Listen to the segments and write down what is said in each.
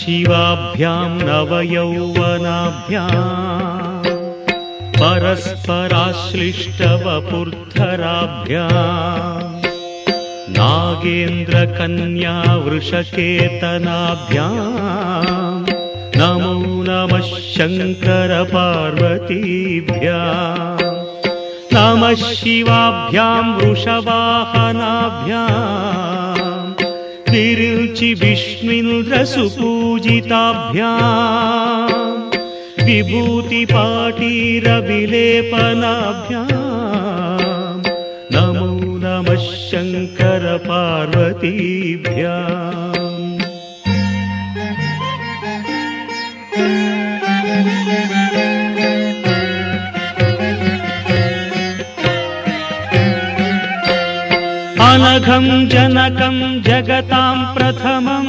शिवाभ्यां नवयौवनाभ्यां परस्पराश्लिष्टवपुर्धराभ्यां नागेन्द्रकन्या वृषकेतनाभ्यां नमो नमः शङ्करपार्वतीभ्यां नमः शिवाभ्यां वृषवाहनाभ्यां विरुचि विष्णुन्द्रसुपूजिताभ्यां विभूतिपाटीरविलेपनाभ्यां नमो नमः शङ्करपार्वतीभ्याम्। अनघं जनकं जगतां प्रथमं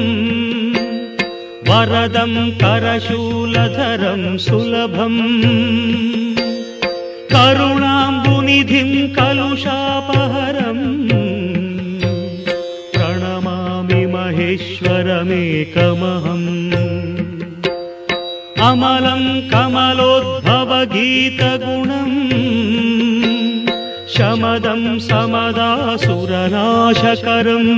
वरदं करशूलधरं सुलभं करुणाम्बुनिधिं कलुषापहरं प्रणमामि महेश्वरमेकमहम्। अमलं कमलोद्भवगीतगुणम् शमदं समदासुरनाशकरम्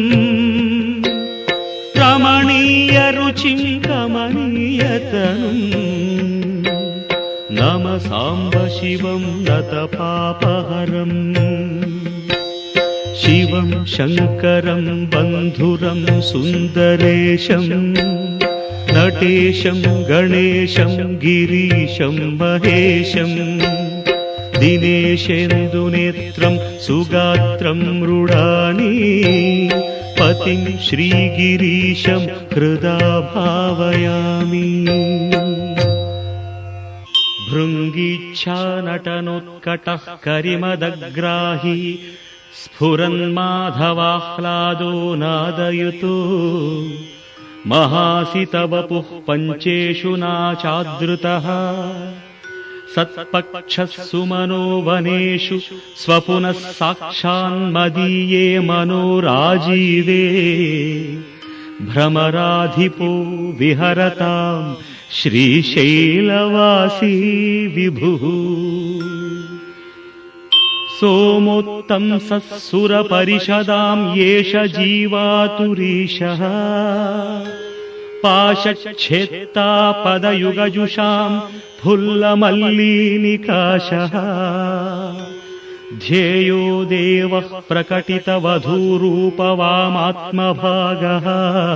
रमणीयरुचिं कमनीयतनुम् नम साम्ब शिवं नतपापहरम्। शिवं शङ्करं बन्धुरं सुन्दरेशं नटेशं गणेशं गिरीशं महेशं दिनेशेन्दुनेत्रं सुगात्रं मृडानी पतिं श्रीगिरीशं हृदा भावयामि। भृङ्गीच्छानटनोत्कटः करिमदग्राही स्फुरन्माधवाह्लादो नादयुतो महासितवपुः पञ्चेषु नाचादृतः सत्पक्षः सुमनो वनेषु स्वपुनः साक्षान्मदीये मनोराजीवे भ्रमराधिपो विहरतां श्रीशैलवासी विभुः। सोमोत्तंसः सुरपरिषदां येष जीवातुरीशः पाशच्छेत्ता पदयुगजुषां फुल्लमल्लीनिकाशः ध्येयो देवः प्रकटितवधूरूपवामात्मभागः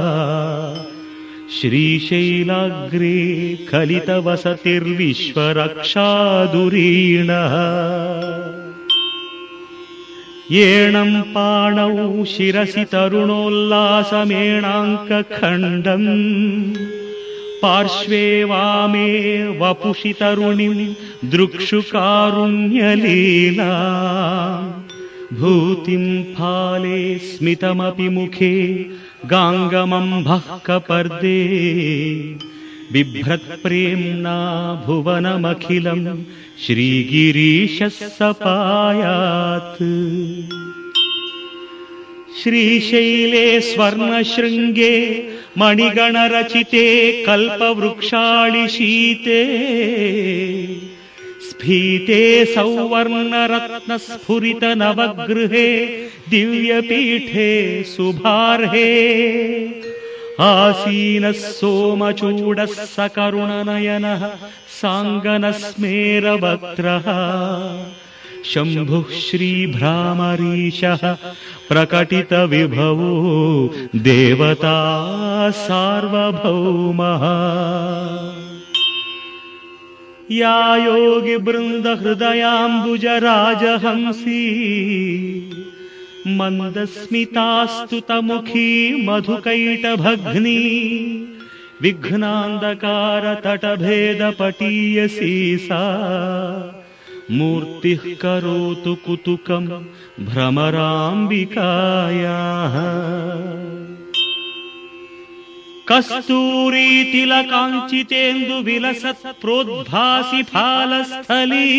श्रीशैलाग्रे कलितवसतिर्विश्वरक्षादुरीणः। येणं पाणौ शिरसि तरुणोल्लासमेणाङ्कखण्डम् पार्श्वे वामे वपुषि तरुणीं दृक्षुकारुण्यलीला भूतिं फाले स्मितमपि मुखे गाङ्गमम्भः कपर्दे बिभ्रत्प्रेम्णा भुवनमखिलं श्रीगिरीशः सपायात्। श्रीशैले स्वर्णशृङ्गे मणिगणरचिते कल्पवृक्षाळिशीते स्फीते सौवर्णरत्नस्फुरितनवगृहे दिव्यपीठे शुभार्हे आसीनः सोमचूडः सकरुणनयनः साङ्गनस्मेरवक्त्रः शम्भुः श्रीभ्रामरीशः प्रकटितविभवो देवता सार्वभौमः। या योगिवृन्दहृदयाम्बुजराजहंसी मन्दस्मितास्तुतमुखी मधुकैटभग्नी विघ्नान्धकारतटभेदपटीयसी सा मूर्तिः करोतु कुतुकं भ्रमराम्बिकायाः। कस्तूरीतिलकाञ्चितेन्दुविलसत् प्रोद्भासि फालस्थली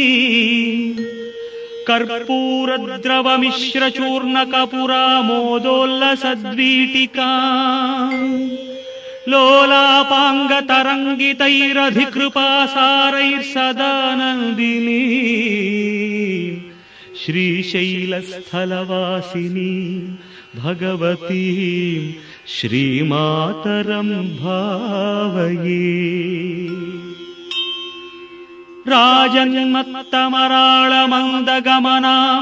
कर्पूरद्रवमिश्रचूर्णकपुरामोदोल्लसद्वीटिका लोलापाङ्गतरङ्गितैरधिकृपासारैर्सदानन्दिनी श्रीशैलस्थलवासिनी भगवती श्रीमातरं भावये। राजन्मत्तमराळमन्दगमनां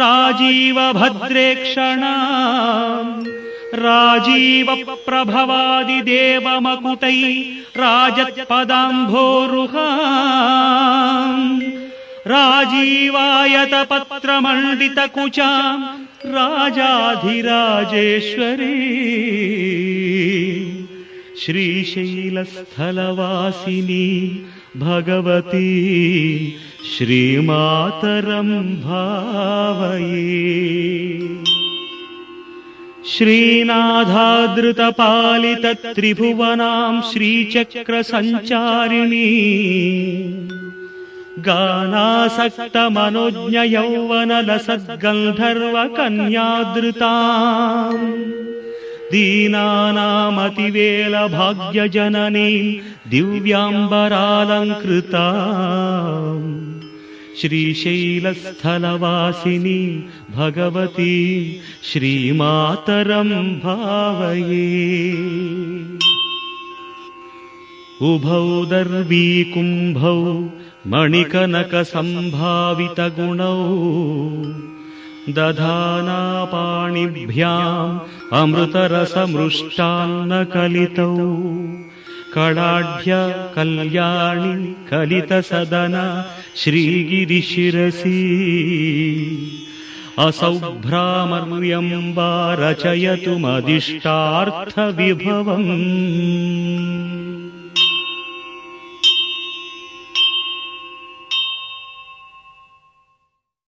राजीवभद्रेक्षणां राजीवप्रभवादिदेवमकुटै राजत्पदाम्भोरुहां राजीवायतपत्रमण्डितकुचां राजाधिराजेश्वरी श्रीशैलस्थलवासिनी भगवती श्रीमातरं भावये। श्रीनाथादृतपालितत्रिभुवनां श्रीचक्रसञ्चारिणी गानासक्तमनोज्ञयौवनलसद्गन्धर्वकन्यादृताम् दीनानामतिवेलभाग्यजननीं दिव्याम्बरालङ्कृताम् श्रीशैलस्थलवासिनी भगवती श्रीमातरं भावये। उभौ दर्वीकुम्भौ मणिकनकसम्भावितगुणौ दधाना पाणिभ्याम् अमृतरसमृष्टान्नकलितौ कडाढ्य कल्याणि कलितसदन श्रीगिरिशिरसि असौ भ्रामर्यम्बा रचयतु मदिष्टार्थविभवम्।